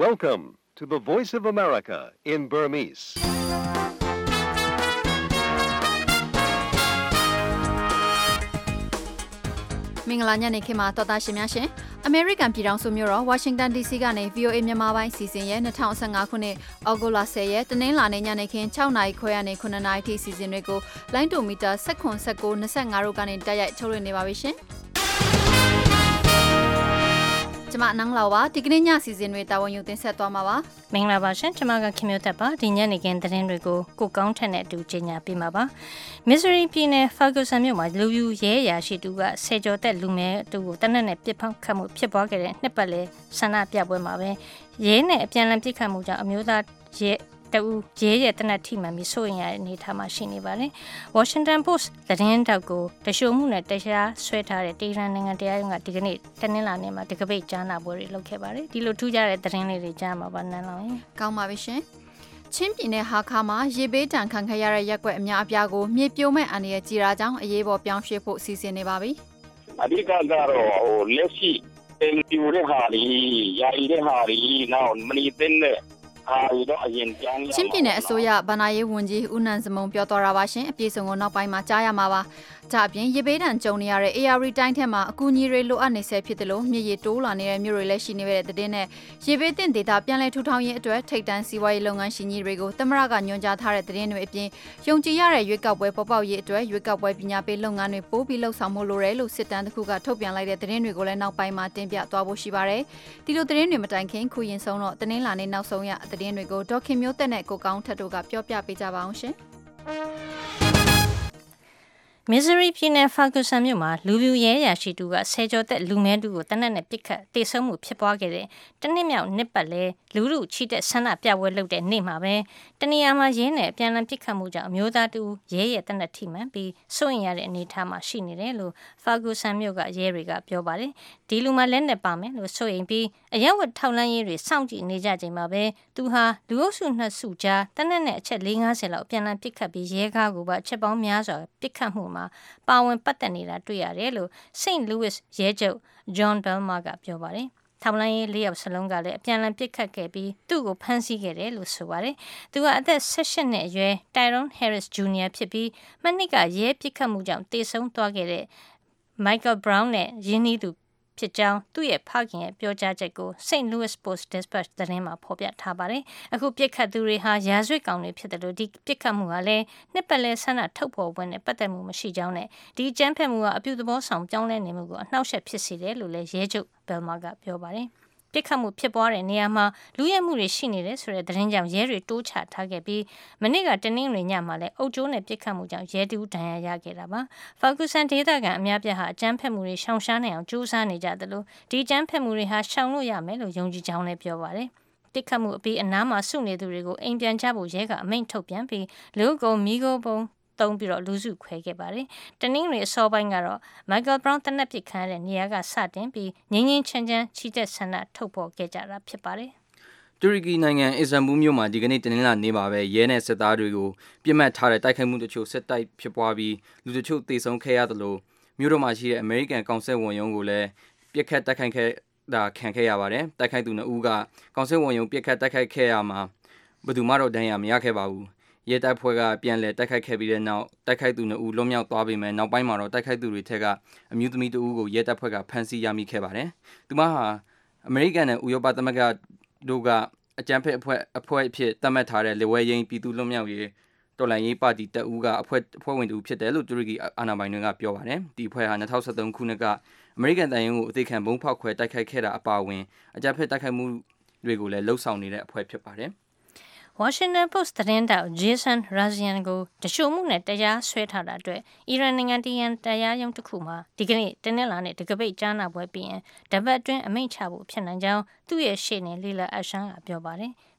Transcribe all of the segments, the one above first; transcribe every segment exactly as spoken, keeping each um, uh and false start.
Welcome to the Voice of America in Burmese. ။မင်္ဂလာညနေခင်းမှာတော်သားရှင်များရှင်အမေရိကန်ပြည်ထောင်စုမြို့တော်ဝါရှင်တန် ဒီ စီ ကနေ ဗီ အို အေ မြန်မာပိုင်းစီစဉ်ရဲ့၂၀၁၅ခုနှစ်ဩဂုတ်လ၁၀ရက်တနင်္လာနေ့ညနေခင်း၆နာရီခွဲကနေ၇နာရီထိစီစဉ်တွေကိုလိုင်းတိုမီတာ၁၇ ၁၉ ၂၅တို့ကနေတိုက်ရိုက်ထုတ်လွှင့်နေပါပြီရှင်။ကျမနန်းလာပါဒီကနေ့ညစီစဉ်တွေတာဝန်ယူတင်ဆက်သွားမှာပါမင်္ဂလာပါရှင်ကျမကခင်မျိုးသက်ပါဒီညနေခင်းသတင်းတွေကိုကိုကောင်းထက်နဲ့အတူကြီးညာပေးမှာပါမစ္စရီပြည်နယ်ဖာဂူဆန်မြို့မှာလူယူရဲရာရှိတူကဆယ်ကျော်သက်လူမဲတူကိုတနက်နဲ့ပြစ်ဖောက်ခတ်မှုဖြစ်ပွားခဲ့တဲ့နှစ်ပတ်လေဆန္ဒပြပွဲမှာပဲရဲနဲ့အပြန်လည်ပြစ်ခတ်မှုကြောင့်အမျိုးသားရဲတူရဲရဲ့တနက်ထိမှန်ပြီးစိုးရင်ရတဲ့အနေထားမှာရှိနေပါတယ်။ Washington Post သတင်းတောက်ကိုတရှို့မှုနဲ့တရားစွဲထားတဲ့တေဟ်ရန်နိုင်ငံတရားရုံးကဒီကနေ့တနင်္လာနေ့မှာတကပိတ်ကြားနာပွဲတွေလုပ်ခဲ့ပါတယ်။ဒီလိုထူးခြားတဲ့သတင်းလေးတွေကြားမှာပါနန်းလောင်ရင်ကောင်းပါပြီရှင်။ချင်းပြည်နယ်ဟာခါမှာရေဘေးတံခံခဲ့ရတဲ့ရက်ွက်အများအပြားကိုမြေပြိုးမဲ့အန္တရာယ်ကြီးတာကြောင့်အရေးပေါ်ပြောင်းရွှေ့ဖို့စီစဉ်နေပါပြီ။အဓိကကတော့ဟိုလက်ရှိတင်ပြူတဲ့ဟာတွေယာယီတဲ့ဟာတွေနောက်မနီတဲ့ချင်းပြည်နယ်အစိုးရဗဏ္ဍာရေးဝန်ကြီးဦးနန်းစမုံပြောသွားတာပါရှင်အပြည့်စုံကိုနောက်ပိုင်းမှာကြားရမှာပါဒါအပြင်ရေဘေးဒဏ်ကြုံနေရတဲ့ အေ အာ ရီ တိုင်းထဲမှာအကူအညီတွေလိုအပ်နေဆဲဖြစ်တယ်လို့မြေရီတိုးလာနေတဲ့မြို့တွေလည်းရှိနေတဲ့တဲ့တဲ့နဲ့ရေဘေးတင်ဒေသပြန်လည်ထူထောင်ရေးအတွက်ထိပ်တန်းစီးပွားရေးလုပ်ငန်းရှင်ကြီးတွေကိုသမရကညွှန်ကြားထားတဲ့တဲ့တွေအပြင်ယုံကြည်ရတဲ့ရွေးကောက်ပွဲပေါ်ပေါက်ရေးအတွက်ရွေးကောက်ပွဲပညာပေးလုပ်ငန်းတွေပို့ပြီးလှုပ်ဆောင်မှုလိုတယ်လို့စစ်တမ်းတစ်ခုကထုတ်ပြန်လိုက်တဲ့တဲ့တွေကိုလည်းနောက်ပိုင်းမှာတင်ပြသွားဖို့ရှိပါတယ်ဒီလိုတဲ့တွေမတိုင်ခင်ခုရင်ဆုံးတော့တင်းလာနေနောက်ဆုံးရတဲ့တွေကိုဒေါခင်မျိုးတက်နဲ့ကိုကောင်းထက်တို့ကပြောပြပေးကြပါအောင်ရှင်မစ္စရီပြည်နယ်ဖာဂူဆန်မြို့မှာလူပြူရဲရာရှိတူကဆယ်ကျော်သက်လူမဲတူကိုတနက်နဲ့ပစ်ခတ်တေဆုံးမှုဖြစ်ပွားခဲ့တဲ့တနစ်မြောက်နှစ်ပတ်လဲလူလူချီတဲ့ဆန္ဒပြပွဲလုပ်တဲ့နေ့မှာပဲတနေရာမှာရင်းနဲ့အပြန်လည်ပစ်ခတ်မှုကြောင့်အမျိုးသားတူရဲရဲ့တနက်ထိမှန်ပြီးစိုးရင်ရတဲ့အနေအထားမှာရှိနေတယ်လို့ဖာဂူဆန်မြို့ကရဲတွေကပြောပါတယ်ဒီလူမှလက်နဲ့ပါမယ်လို့စိုးရင်ပြီးအရက်ဝတ်ထောက်လန်းရေးတွေစောင့်ကြည့်နေကြချိန်မှာပဲသူဟာလူအုပ်စုနှစ်စုကြားတနက်နဲ့အချက်၄၅၀လောက်အပြန်လည်ပစ်ခတ်ပြီးရဲကားကိုပါအချက်ပေါင်းများစွာပစ်ခတ်မှုမှာပါဝင်ပတ်သက်နေတာတွေ့ရတယ်လို့ Saint Louis ရဲချုပ် John Belmar ကပြောပါတယ်။ထောင်လိုင်းရေးလေးယောက်စလုံးကလည်းအပြန်အလှန်ပစ်ခတ်ခဲ့ပြီးသူ့ကိုဖမ်းဆီးခဲ့တယ်လို့ဆိုပါတယ်။သူကအသက်၁၈နှစ်အရွယ် Tyrone Harris Junior ဖြစ်ပြီးမနှစ်ကရဲပစ်ခတ်မှုကြောင့်တေဆုံးသွားခဲ့တဲ့ Michael Brown နဲ့ရင်းနှီးသူဖြစ်ကြောင်းသူ့ရဲ့ဖခင်ရဲ့ပြောကြားချက်ကို Saint Louis Post-Dispatch သတင်းမှာဖော်ပြထားပါတယ်။အခုပြစ်ခတ်သူတွေဟာရာဇဝတ်ကောင်တွေဖြစ်တယ်လို့ဒီပြစ်ခတ်မှုဟာလည်းနှစ်ပတ်လဲဆန္ဒထုတ်ဖော်ပွဲနဲ့ပတ်သက်မှုမရှိကြောင်းနဲ့ဒီအကြမ်းဖက်မှုကအပြုသဘောဆောင်ပြောင်းလဲနေမှုကိုအနှောက်အယှက်ဖြစ်စေတယ်လို့လည်းရဲချုပ် Belmar ကပြောပါတယ်။ပြစ်ခတ်မှုဖြစ်ပွားတဲ့နေရာမှာလူရဲမှုတွေရှိနေတယ်ဆိုတဲ့သတင်းကြောင့်ရဲတွေတိုးချထားခဲ့ပြီးမနေ့ကတနင်္ဂနွေညမှာလည်းအုပ်ကျိုးနဲ့ပြစ်ခတ်မှုကြောင့်ရဲတူဒဏ်ရာရခဲ့တာပါ။ဖာဂူဆန်ဒေသခံအများပြားဟာအကြမ်းဖက်မှုတွေရှောင်ရှားနိုင်အောင်ကြိုးစားနေကြတယ်လို့ဒီအကြမ်းဖက်မှုတွေဟာရှောင်လို့ရမယ်လို့ယုံကြည်ကြောင်းလည်းပြောပါတယ်။တစ်ခတ်မှုအပြီးအနားမှာစုနေသူတွေကိုအိမ်ပြန်ကြဖို့ရဲကအမိန့်ထုတ်ပြန်ပြီးလူကုံမီးကိုပုံသုံးပြီးတော့လူစုခွဲခဲ့ပါတယ်။တနင်္ဂနွေအစောပိုင်းကတော့ Michael Brown တနက်ပစ်ခံရတဲ့နေရာကစတင်ပြီးငင်းငင်းချမ်းချမ်းချီတက်ဆန္ဒထုတ်ပေါ်ခဲ့ကြတာဖြစ်ပါတယ်။တူရကီနိုင်ငံအစ္စတန်ဘူလ်မြို့မှာဒီကနေ့တနင်္လာနေ့မှာပဲရဲနဲ့စစ်သားတွေကိုပြစ်မှတ်ထားတဲ့တိုက်ခိုက်မှုတချို့စစ်တိုက်ဖြစ်ပွားပြီးလူတချို့သေဆုံးခဲ့ရသလိုမြို့တော်မှာရှိတဲ့အမေရိကန်ကောင်စစ်ဝန်ရုံးကိုလည်းပြစ်ခတ်တိုက်ခိုက်ခဲ့တာခံခဲ့ရပါတယ်။တိုက်ခိုက်သူနှစ်ဦးကကောင်စစ်ဝန်ရုံးပြစ်ခတ်တိုက်ခိုက်ခဲ့ရမှာဘယ်သူမှတော့ဒဏ်ရာမရခဲ့ပါဘူး။ရဲတပ်ဖွဲ့ကပြန်လည်တိုက်ခိုက်ခဲ့ပြီးတဲ့နောက်တိုက်ခိုက်သူနှစ်ဦးလွတ်မြောက်သွားပေမဲ့နောက်ပိုင်းမှာတော့တိုက်ခိုက်သူတွေထက်ကအမျိုးသမီးတဦးကိုရဲတပ်ဖွဲ့ကဖမ်းဆီးရမိခဲ့ပါတယ်။သူမဟာအမေရိကန်နဲ့ဥရောပသမဂ္ဂတို့ကအကြမ်းဖက်အဖွဲ့အဖွဲ့အဖြစ်သတ်မှတ်ထားတဲ့လေဝဲရင်းပြည်သူ့လွတ်မြောက်ရေးတော်လှန်ရေးပါတီတပ်ဦးကအဖွဲ့အဖွဲ့ဝင်တူဖြစ်တယ်လို့တူရကီအာဏာပိုင်တွေကပြောပါတယ်။ဒီအဖွဲ့ဟာ၂၀၁၃ခုနှစ်ကအမေရိကန်တပ်ရင်းကိုအသေးခံဘုံဖောက်ခွဲတိုက်ခိုက်ခဲ့တာအပါအဝင်အကြမ်းဖက်တိုက်ခိုက်မှုတွေကိုလည်းလှုပ်ဆောင်နေတဲ့အဖွဲ့ဖြစ်ပါတယ်။ Washington Post သတင်းတောက် Jason Razian ကိုတရှို့မှုနဲ့တရားစွဲထားတာအတွက်အီရန်နိုင်ငံတရန်တရားရုံးတစ်ခုမှာဒီကနေ့တနင်္လာနေ့တကပိတ်ကြားနာပွဲပြီးရင်တပတ်အတွင်းအမိန့်ချဖို့ဖြစ်နိုင်ကြောင်းသူ့ရဲ့ရှေ့နေလီလာအရှန်ကပြောပါတယ်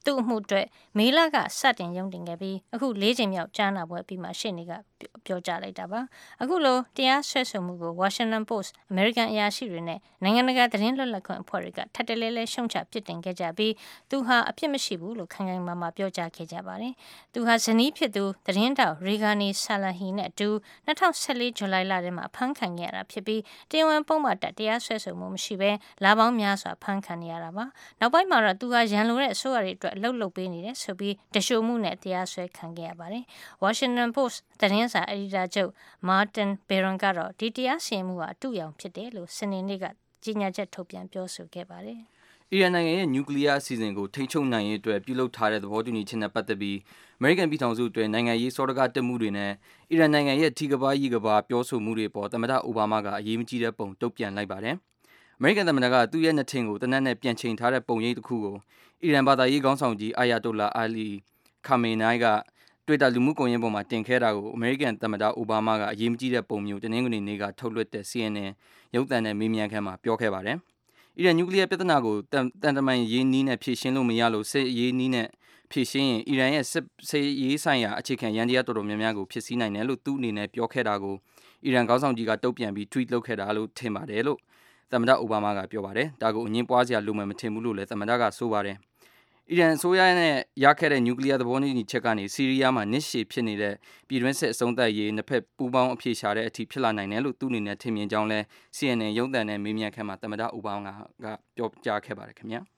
သူ့အမှုအတွက်မေလကစတင်ရုံတင်ခဲ့ပြီးအခုလေးချိန်မြောက်ကြားနာပွဲပြီးမှရှေ့နေကပြောကြားလိုက်တာပါအခုလိုတရားစွဲဆိုမှုကို Washington Post American အရာရှိတွေနဲ့နိုင်ငံတကာသတင်းလွတ်လပ်ခွင့်အဖွဲ့တွေကထပ်တလဲလဲရှုံချပြစ်တင်ခဲ့ကြပြီးသူဟာအပြစ်မရှိဘူးလို့ခံခံမာမာပြောကြားခဲ့ကြပါတယ်သူဟာဇနီးဖြစ်သူသတင်းတောက် Regani Salahi နဲ့အတူ၂၀၁၄ဇူလိုင်လထဲမှာဖမ်းခံခဲ့ရတာဖြစ်ပြီးတရားဝင်ပုံမှန်တက်တရားစွဲဆိုမှုမရှိဘဲလာပေါင်းများစွာဖမ်းခံနေရတာပါနောက်ပိုင်းမှာတော့သူဟာရန်လိုတဲ့အစိုးရတွေအတွက်အလုပ်လုပ်ပေးနေတယ်ဆိုပြီးတရှိုမှုနဲ့တရားစွဲခံခဲ့ရပါတယ်။ Washington Post သတင်းစာအယ်ဒီတာချုပ် Martin Barron ကတော့ဒီတရားစီရင်မှုဟာအတူရောင်ဖြစ်တယ်လို့စနေနေ့ကကြေညာချက်ထုတ်ပြန်ပြောဆိုခဲ့ပါတယ်။အီရန်နိုင်ငံရဲ့နျူကလ িয়ার အစီအစဉ်ကိုထိန်းချုပ်နိုင်ရေးအတွက်ပြုလုပ်ထားတဲ့သဘောတူညီချက်နဲ့ပတ်သက်ပြီးအမေရိကန်ပြည်ထောင်စုအတွက်နိုင်ငံရေးစောဒကတက်မှုတွေနဲ့အီရန်နိုင်ငံရဲ့ထိကဘာရီကဘာပြောဆိုမှုတွေပေါ်သမ္မတအိုဘားမားကအရေးမကြီးတဲ့ပုံတုံ့ပြန်လိုက်ပါတယ်။အမေရိကန်သမ္မတကသူ့ရဲ့နှစ်ထင်ကိုတနက်နဲ့ပြန်ချိန်ထားတဲ့ပုံရိပ်တစ်ခုကိုအီရန်ဘာသာရေးခေါင်းဆောင်ကြီးအာယာတိုလာအာလီခါမေနိုင်ကတွေ့တာလူမှုကွန်ရက်ပေါ်မှာတင်ခဲ့တာကိုအမေရိကန်သမ္မတအိုဘားမားကအရေးမကြီးတဲ့ပုံမျိုးတနင်္ဂနွေနေ့ကထုတ်လွှင့်တဲ့ C N N ရုပ်သံနဲ့မေးမြန်းခန်းမှာပြောခဲ့ပါတယ်။အီရန်နျူကလ িয়ার ပြဿနာကိုတန်တမန်ရေးနီးနဲ့ဖြေရှင်းလို့မရလို့စစ်ရေးနီးနဲ့ဖြေရှင်းရင်အီရန်ရဲ့စစ်ရေးဆိုင်ရာအခြေခံရန်တရားတော်တော်များများကိုဖြစ်စည်းနိုင်တယ်လို့သူ့အနေနဲ့ပြောခဲ့တာကိုအီရန်ခေါင်းဆောင်ကြီးကတုံ့ပြန်ပြီး tweet လုပ်ခဲ့တာလို့ထင်ပါတယ်လို့သမ္မတအိုဘားမားကပြောပါတယ်။ဒါကိုအငင်းပွားစရာလိုမှမထင်ဘူးလို့လည်းသမ္မတကဆိုပါတယ်။အီရန်အစိုးရနဲ့ရခဲ့တဲ့နျူကလ িয়ার သဘောတူညီချက်ကနေဆီးရီးယားမှာနစ်ရှည်ဖြစ်နေတဲ့ပြည်တွင်းစစ်အဆုံးသတ်ရေးနှစ်ဖက်ပူးပေါင်းအပြေရှာတဲ့အထိဖြစ်လာနိုင်တယ်လို့သူ့အနေနဲ့ထင်မြင်ကြောင်းလဲ C N N ရုပ်သံနဲ့မေးမြန်းခန်းမှာသမ္မတအိုဘားမားကပြောကြားခဲ့ပါတယ်ခင်ဗျာ။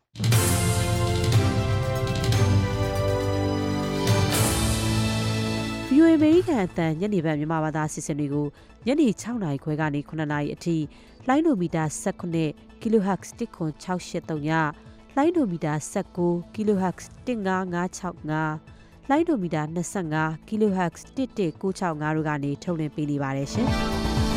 V O A အမေရိကန်အသံညနေပိုင်းမြန်မာဘာသာအစီအစဉ်တွေကိုညနေ၆နာရီခွဲကနေခုနှစ်နာရီအထိလိုင်းဒိုမီတာ၁၈ kilohertz တစ်ခွန်၆၈၃ညလိုင်းဒိုမီတာ၁၉ kilohertz တစ်၅၅၆၅လိုင်းဒိုမီတာ၂၅ kilohertz တစ်၁၉၆၅တို့ကနေထုတ်လွှင့်ပေးနေပါတယ်ရှင်။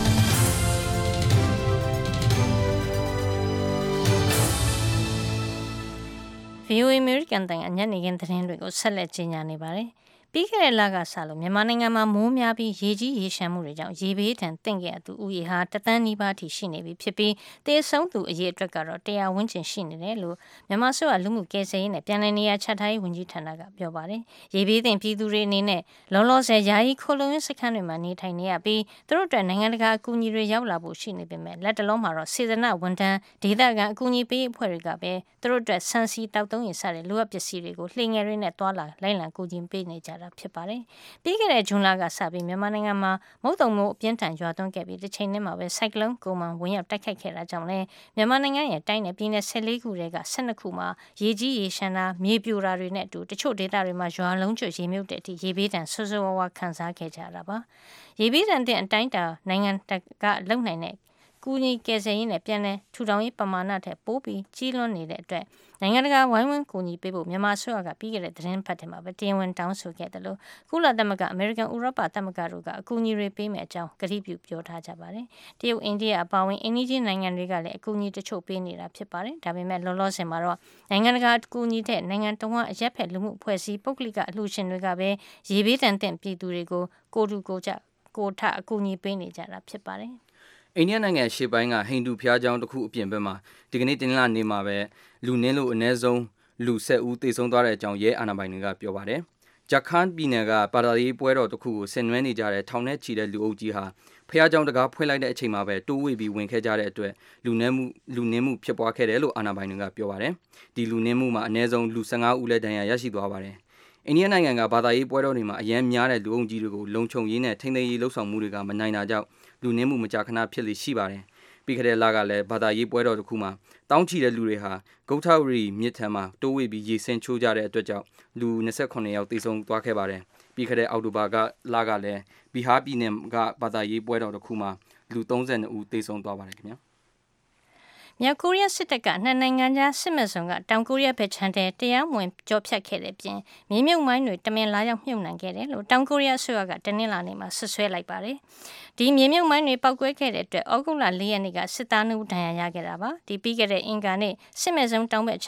V O A အမေရိကန်တိုင်းအညနေခင်းသတင်းတွေကိုဆက်လက်ကြီးညာနေပါတယ်။ပြီးခဲ့တဲ့လကစလို့မြန်မာနိုင်ငံမှာမိုးများပြီးရေကြီးရေရှမ်းမှုတွေကြောင့်ရေဘေးဒဏ်သင့်ခဲ့သူဥယေဟာတသန်းနီးပါးထိရှိနေပြီဖြစ်ပြီးတေဆုံးသူအရေအတွက်ကတော့တရားဝန်းကျင်ရှိနေတယ်လို့မြန်မာဆိုရလူမှုကယ်ဆယ်ရေးနဲ့ပြည်내နေရာချထားရေးဝန်ကြီးဌာနကပြောပါတယ်။ရေဘေးဒဏ်ပြည်သူတွေအနေနဲ့လောလောဆယ်ယာယီခိုလုံရင်းစခန်းတွေမှာနေထိုင်နေရပြီးသူတို့အတွက်နိုင်ငံတကာအကူအညီတွေရောက်လာဖို့ရှိနေပေမဲ့လက်တလုံးမှာတော့စေတနာဝန်ထမ်းဒေသခံအကူအညီပေးအဖွဲ့တွေကပဲသူတို့အတွက်ဆန်စီတောက်သုံးရစတဲ့လိုအပ်ပစ္စည်းတွေကိုလှေငယ်တွေနဲ့တွာလာလိုက်လံကူညီပေးနေကြတာဖြစ်ပါတယ်။ပြီးခဲ့တဲ့ဇွန်လကစပြီးမြန်မာနိုင်ငံမှာမုတ်တုံမိုးအပြင်းထန်ရွာသွန်းခဲ့ပြီးတစ်ချိန်တည်းမှာပဲဆိုင်ကလုန်းကိုမန်ဝင်ရောက်တိုက်ခိုက်ခဲ့တာကြောင့်လည်းမြန်မာနိုင်ငံရဲ့တိုင်းနယ်ပြည်နယ်၁၄ခုတွေက၁၂ခုမှာရေကြီးရေရှမ်းတာမြေပြိုတာတွေနဲ့အတူတချို့ဒေသတွေမှာရွာလုံးကျွတ်ရေမြုပ်တဲ့အထိရေဘေးဒဏ်ဆိုးဆိုးဝါးဝါခံစားခဲ့ကြရတာပါ။ရေဘေးဒဏ်တဲ့အတိုင်းတာနိုင်ငံကလုံနိုင်တဲ့ကူညီကယ်ဆယ်ရေးနဲ့ပြည်내ထူထောင်ရေးပမာဏထက်ပိုပြီးကြီးလွန်းနေတဲ့အတွက်နိုင်ငံတကာဝိုင်းဝန်းကူညီပေးဖို့မြန်မာဆိုရကပြီးခဲ့တဲ့သတင်းဖတ်တယ်မှာပဲတင်ဝင်တောင်းဆိုခဲ့တယ်လို့ကုလသမဂ္ဂအမေရိကန်ဥရောပသမဂ္ဂတို့ကအကူအညီတွေပေးမယ်အကြောင်းကတိပြုပြောထားကြပါတယ်။တရုတ်အိန္ဒိယအပါအဝင်အိန္ဒိချင်းနိုင်ငံတွေကလည်းအကူအညီတချို့ပေးနေတာဖြစ်ပါတယ်။ဒါပေမဲ့လောလောဆယ်မှာတော့နိုင်ငံတကာအကူအညီတဲ့နိုင်ငံတော်ကအရက်ဖက်လူမှုအဖွဲ့အစည်းပုဂ္ဂလိကအလှူရှင်တွေကပဲရေဘေးဒဏ်သင့်ပြည်သူတွေကိုကိုတူကိုကြကိုထအကူအညီပေးနေကြတာဖြစ်ပါတယ်။အိန္ဒိယနိုင်ငံရှေ့ပိုင်းကဟိန္ဒူဘုရားကျောင်းတစ်ခုအပြင်ဘက်မှာဒီကနေ့တင်လာနေမှာပဲလူနင်းလို့အနည်းဆုံးလူ၁၀ဦးသေဆုံးသွားတဲ့အကြောင်းရဲအာဏာပိုင်တွေကပြောပါတယ်။ဂျခန်းပြည်နယ်ကပါတာရေးပွဲတော်တစ်ခုကိုဆင်နွှဲနေကြတဲ့ထောင်ထဲချီတဲ့လူအုပ်ကြီးဟာဘုရားကျောင်းတကားဖွင့်လိုက်တဲ့အချိန်မှာပဲတိုးဝေပြီးဝင်ခဲ့ကြတဲ့အတွက်လူနင်းမှုလူနင်းမှုဖြစ်ပွားခဲ့တယ်လို့အာဏာပိုင်တွေကပြောပါတယ်။ဒီလူနင်းမှုမှာအနည်းဆုံးလူ၁၅ဦးလည်းဒဏ်ရာရရှိသွားပါတယ်။အိန္ဒိယနိုင်ငံကဘာသာရေးပွဲတော်တွေမှာအရန်များတဲ့လူအုပ်ကြီးတွေကိုလုံခြုံရေးနဲ့ထိန်းသိမ်းရေးလှုပ်ဆောင်မှုတွေကမနိုင်တာကြောင့်လူနင်းမှုမကြာခဏဖြစ်လေရှိပါတယ်။ပြီးခဲ့တဲ့လကလည်းဘာသာရေးပွဲတော်တစ်ခုမှာတောင်းချီတဲ့လူတွေဟာဂုတ်ထဝရီမြစ်ထံမှာတိုးဝေပြီးရေဆင်းချိုးကြတဲ့အတွက်ကြောင့်လူ၂၈ယောက်သေဆုံးသွားခဲ့ပါတယ်။ပြီးခဲ့တဲ့အောက်တိုဘာကလကလည်းဘီဟာပြည်နယ်ကဘာသာရေးပွဲတော်တစ်ခုမှာလူ၃၂ဦးသေဆုံးသွားပါတယ်ခင်ဗျာ။မြောက်ကိုရီးယားစစ်တပ်ကနှစ်နိုင်ငံကြားစစ်မဲ့စုံကတောင်ကိုရီးယားဘက်ခြမ်းတဲ့တရားမဝင်ကြော်ဖြတ်ခဲ့တဲ့ပြင်မြေမြုပ်မိုင်းတွေတမင်လာရောက်မြုပ်နှံခဲ့တယ်လို့တောင်ကိုရီးယားအစိုးရကတနင်္လာနေ့မှာဆွဆွဲလိုက်ပါတယ်။ဒီမြေမြုပ်မိုင်းတွေပောက်ကွဲခဲ့တဲ့အတွက်ဩဂုတ်လ၄ရက်နေ့ကစစ်သားနှုတ်ဒဏ်ရာရခဲ့တာပါ။ဒီပြီးခဲ့တဲ့အင်္ဂါနေ့စစ်မဲ့စုံတောင်ဘက်ခြမ်းမှာ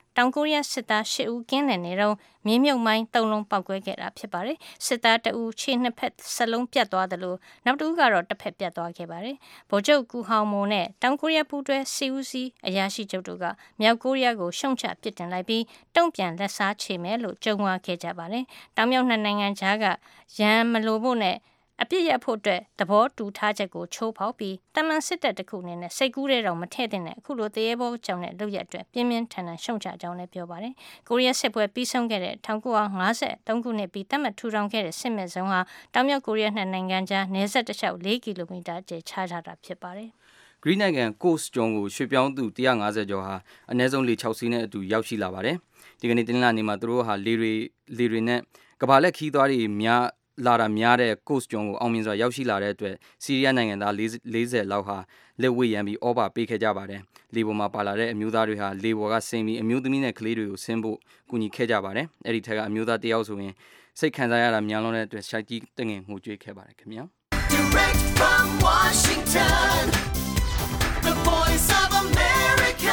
တောင်ကိုရီးယားစစ်သား၈ဦးကင်းလည်နေတော့မြေမြုပ်မိုင်း၃လုံးပောက်ကွဲခဲ့တာဖြစ်ပါတယ်စစ်သားတဦးခြေနှစ်ဖက်စလုံးပြတ်သွားတယ်လို့နောက်တစ်ဦးကတော့တစ်ဖက်ပြတ်သွားခဲ့ပါတယ်ဗိုလ်ချုပ်ကူဟောင်မိုနဲ့တောင်ကိုရီးယားပူးတွဲစီဦးစီအရာရှိချုပ်တို့ကမြောက်ကိုရီးယားကိုရှုံချပစ်တင်လိုက်ပြီးတုံ့ပြန်လက်စားချေမယ်လို့ကြုံဝါခဲ့ကြပါတယ်တောင်မြောက်နှစ်နိုင်ငံကြားကရန်မလိုဖို့နဲ့အပြစ်ရဖို့အတွက်သဘောတူထားချက်ကိုချိုးဖောက်ပြီးတမန်စစ်တပ်တစ်ခုအနေနဲ့စိတ်ကူးတဲ့တော့မထည့်တဲ့အခုလိုတရေဘောကြောင့်တဲ့လုပ်ရက်အတွက်ပြင်းပြင်းထန်ထန်ရှုံချကြောင်းလည်းပြောပါတယ်။ကိုရီးယားစစ်ပွဲပြီးဆုံးခဲ့တဲ့၁၉၅၃ခုနှစ်ပြီးတတ်မှတ်ထူထောင်ခဲ့တဲ့စစ်မဲ့ဇုံဟာတောင်မြောက်ကိုရီးယားနှစ်နိုင်ငံကြားနယ်စပ်တစ်လျှောက်၄ကီလိုမီတာကျယ်ခြားထားတာဖြစ်ပါတယ်။ဂရိနိုင်ငံကို့စ်ကျွန်းကိုရွှေ့ပြောင်းသူ၁၅၀ကျော်ဟာအနည်းဆုံးလေ၆စီးနဲ့အတူရောက်ရှိလာပါတယ်။ဒီကနေ့တင်လာနေမှာသူတို့ဟာလေတွေလေတွေနဲ့ကမ္ဘာလက်ခီးသွားတွေများလာတာများတဲ့ Coast ကျွန်းကိုအောင်မြင်စွာရောက်ရှိလာတဲ့အတွက်ဆီးရီးယားနိုင်ငံသား၄၀လောက်ဟာလက်ဝှေ့ရမ်းပြီးဩဘာပေးခဲ့ကြပါတယ်။လေပေါ်မှာပါလာတဲ့အမျိုးသားတွေဟာလေပေါ်ကဆင်းပြီးအမျိုးသမီးနဲ့ကလေးတွေကိုဆင်းဖို့ကူညီခဲ့ကြပါတယ်။အဲ့ဒီထက်ကအမျိုးသားတယောက်ဆိုရင်စိတ်ခံစားရတာများလွန်းတဲ့အတွက်ရှိုက်ကြီးတငင်ငိုကြွေးခဲ့ပါတယ်ခင်ဗျာ။ Direct from Washington The Voice of America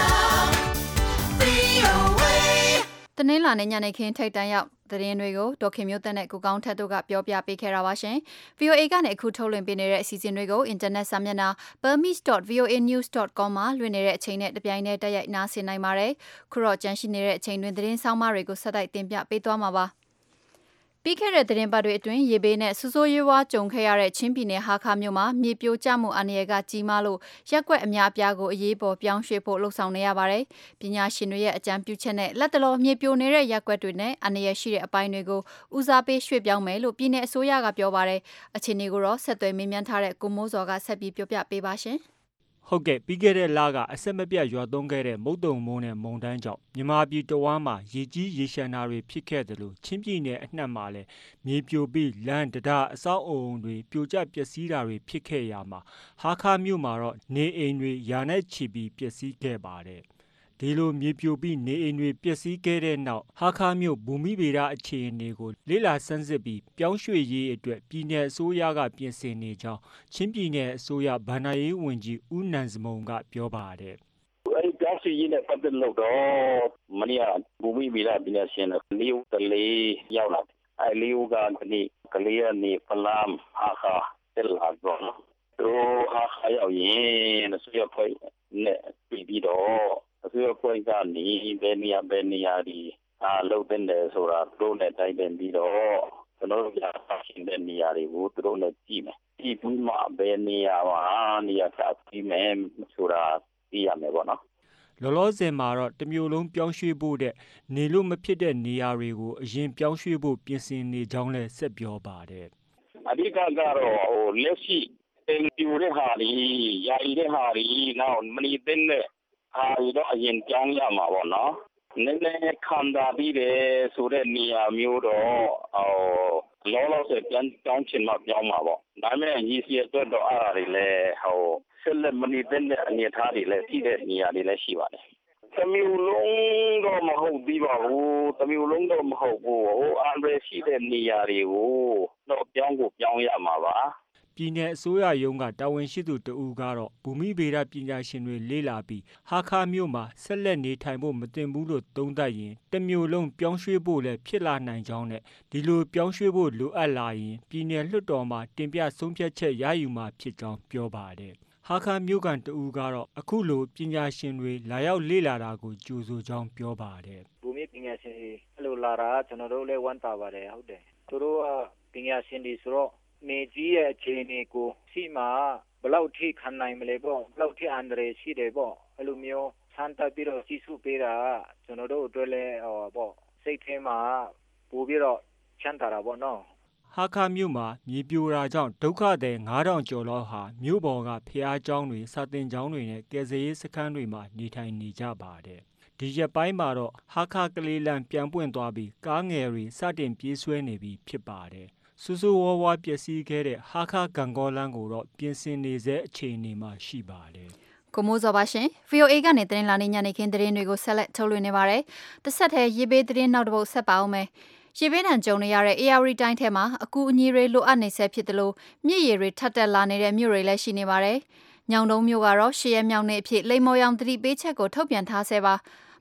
V O A တနင်္လာနေ့ညနေခင်းထိပ်တန်းရောက်သတင်းတွေကိုဒေါခင်မျိုးသက်နဲ့ကိုကောင်းထက်တို့ကပြောပြပေးခဲ့တာပါရှင်။ V O A ကနေအခုထုတ်လွှင့်ပေးနေတဲ့အစီအစဉ်တွေကိုအင်တာနက်စာမျက်နှာ burmese dot v o a news dot com မှာလွှင့်နေတဲ့အချိန်နဲ့တပြိုင်တည်းတက်ရိုက်နားဆင်နိုင်ပါတယ်။ခုတော့ကြန့်ရှိနေတဲ့အချိန်တွင်သတင်းဆောင်မတွေကိုဆက်တိုက်တင်ပြပေးသွားမှာပါ။ပြီးခဲ့တဲ့သတင်းပတ်တွေအတွင်းရေဘေးနဲ့ဆူဆိုးရွားဝါကြုံခဲ့ရတဲ့ချင်းပြည်နယ်ဟာခါမြို့မှာမြေပြိုကျမှုအန္တရာယ်ကကြီးမားလို့ရက်ကွက်အများအပြားကိုအရေးပေါ်ပြောင်းရွှေ့ဖို့လှုံ့ဆော်နေရပါတယ်။ပညာရှင်တွေရဲ့အကြံပြုချက်နဲ့လက်တလောမြေပြိုနေတဲ့ရက်ကွက်တွေနဲ့အန္တရာယ်ရှိတဲ့အပိုင်းတွေကိုဦးစားပေးရွှေ့ပြောင်းမယ်လို့ပြည်내အစိုးရကပြောပါတယ်။အခြေအနေကိုတော့ဆက်သွယ်မေးမြန်းထားတဲ့ကိုမိုးစော်ကဆက်ပြီးပြောပြပေးပါရှင်။ဟုတ်ကဲ့ပြီးခဲ့တဲ့လကအဆက်မပြတ်ရွာသွန်းခဲ့တဲ့မုတ်တုံမိုးနဲ့မုန်တိုင်းကြောင့်မြန်မာပြည်တဝမ်းမှာရေကြီးရေရှမ်းတာတွေဖြစ်ခဲ့တယ်လို့ချင်းပြည်နယ်အနှံ့မှာလည်းမြေပြိုပြီးလမ်းတံတားအဆောက်အုံတွေပြိုကျပျက်စီးတာတွေဖြစ်ခဲ့ရမှာဟာခါမြို့မှာတော့နေအိမ်တွေယာနဲ့ချီပြီးပျက်စီးခဲ့ပါတယ်ဒီလိုမြေပြိုပြီးနေအိမ်တွေပျက်စီးခဲ့တဲ့နောက်ဟာခါမြို့ဘူမိဗေဒအခြေအနေကိုလေ့လာဆန်းစစ်ပြီးပြောင်းရွှေ့ရေးအတွက်ပြည်내အစိုးရကပြင်ဆင်နေကြောင်းချင်းပြည်내အစိုးရဗဏ္ဍာရေးဝန်ကြီးဦးနန်စမုံကပြောပါတယ်။အဲဒီပြောင်းရွှေ့ရေးနဲ့ပတ်သက်လို့တော့မနေ့ကဘူမိဗေဒပညာရှင်လေးဦးတလေးရောက်လာတယ်။အဲဒီလေးဦးကဒီကလေးကနေပလမ်ဟာခါတက်လာတော့တို့ဟာခါရောက်ရင်အစိုးရဖွဲ့နဲ့ပြည်ပြီးတော့အစိုးရဖွဲ့ကနေဘယ်နေရာဘယ်နေရာဒီအားလုပ်တဲ့တယ်ဆိုတာတို့နဲ့တိုင်းပင်ပြီးတော့ကျွန်တော်တို့ရရှိတဲ့နေရာတွေကိုတို့နဲ့ကြည့်မယ်ကြည့်ပြီးမှဘယ်နေရာမှာနေရာချပြီးမယ်ဆိုတာသိရမယ်ပေါ့နော်လောလောဆယ်မှာတော့တမျိုးလုံးပြောင်းရွှေ့ဖို့တဲ့နေလို့မဖြစ်တဲ့နေရာတွေကိုအရင်ပြောင်းရွှေ့ဖို့ပြင်ဆင်နေကြောင်းလည်းဆက်ပြောပါတယ်အဓိကကတော့ဟိုလက်ရှိအင်ပြူတဲ့ဟာတွေယာယီတဲ့ဟာတွေနောက်မနီတဲ့အာရီတော့အရင်ပြောင်းရမှာပေါ့နော်နည်းနည်းခံတာပြီးတယ်ဆိုတဲ့နေရာမျိုးတော့ဟိုလောလောဆယ်ပြန်တောင်းချင်မှပြောင်းမှာပေါ့ဒါပေမဲ့ညီစီအတွက်တော့အားရည်လဲဟိုဆက်လက်မနေတဲ့အနေအထားတွေလည်းရှိတဲ့နေရာတွေလည်းရှိပါတယ်တမျိုးလုံးတော့မဟုတ်သေးပါဘူးတမျိုးလုံးတော့မဟုတ်ဘူးဟိုအန်ရရှိတဲ့နေရာတွေကိုတော့ပြောင်းကိုပြောင်းရမှာပါပြည်내အစိုးရရုံးကတာဝန်ရှိသူတဦးကတော့ဘူမိဗေဒပညာရှင်တွေလေ့လာပြီးဟာခါမြို့မှာဆက်လက်နေထိုင်ဖို့မတင်ဘူးလို့သုံးသပ်ရင်တမျိုးလုံးပြောင်းရွှေ့ဖို့လည်းဖြစ်လာနိုင်ကြောင်းနဲ့ဒီလိုပြောင်းရွှေ့ဖို့လိုအပ်လာရင်ပြည်내လွှတ်တော်မှာတင်ပြဆုံးဖြတ်ချက်ရယူမှာဖြစ်ကြောင်းပြောပါတယ်ဟာခါမြို့ကန်တဦးကတော့အခုလိုပညာရှင်တွေလာရောက်လေ့လာတာကိုကြိုဆိုကြောင်းပြောပါတယ်ဘူမိပညာရှင်တွေအဲ့လိုလာတာကျွန်တော်တို့လည်းဝမ်းသာပါတယ်ဟုတ်တယ်သူတို့ကပညာရှင်တွေဆိုတော့နေကြီးရဲ့အခြေအနေကိုရှိမှဘယ်လောက်ထိခံနိုင်မလဲပေါ့ဘယ်လောက်ထိအန္တရာယ်ရှိတယ်ပေါ့အဲ့လိုမျိုးဆန်းတက်ပြီးတော့ကြီးစုပေးတာကျွန်တော်တို့အတွက်လည်းဟောပေါ့စိတ်ထဲမှာပို့ပြီးတော့ချမ်းသာတာပေါ့နော်ဟာခါမြို့မှာမြေပြိုတာကြောင့်ဒုက္ခသည်ငါးထောင်ကျော်လောက်ဟာမြို့ပေါ်ကဖျားကျောင်းတွေစာသင်ကျောင်းတွေနဲ့ကယ်ဆယ်ရေးစခန်းတွေမှာနေထိုင်နေကြပါတယ်ဒီရက်ပိုင်းမှာတော့ဟာခါကလေးလန်ပြန်ပွင့်သွားပြီးကားငယ်တွေစတင်ပြေးဆွဲနေပြီးဖြစ်ပါတယ်ဆူဆူဝါးဝါပျက်စီးခဲ့တဲ့ဟာခါဂန်ကောလန်ကိုတော့ပြင်ဆင်နေစေအခြေအနေမှာရှိပါတယ်ကိုမိုးစောပါရှင် V O A ကနေသတင်းလာနေညနေခင်းသတင်းတွေကိုဆက်လက်ထုတ်လွှင့်နေပါတယ်တစ်ဆက်တည်းရေဘေးသတင်းနောက်တစ်ပုဒ်ဆက်ပါအောင်မယ်ရေဘေးဒဏ်ကြုံနေရတဲ့ A R တိုင်းထဲမှာအကူအညီတွေလိုအပ်နေဆဲဖြစ်တယ်လို့မြစ်ရေတွေထပ်တက်လာနေတဲ့မြို့တွေလည်းရှိနေပါတယ်ညောင်တုံးမြို့ကတော့ရှေ့ရမြောင်နေအဖြစ်လိမ္မော်ရောင်သတိပေးချက်ကိုထုတ်ပြန်ထားဆဲပါ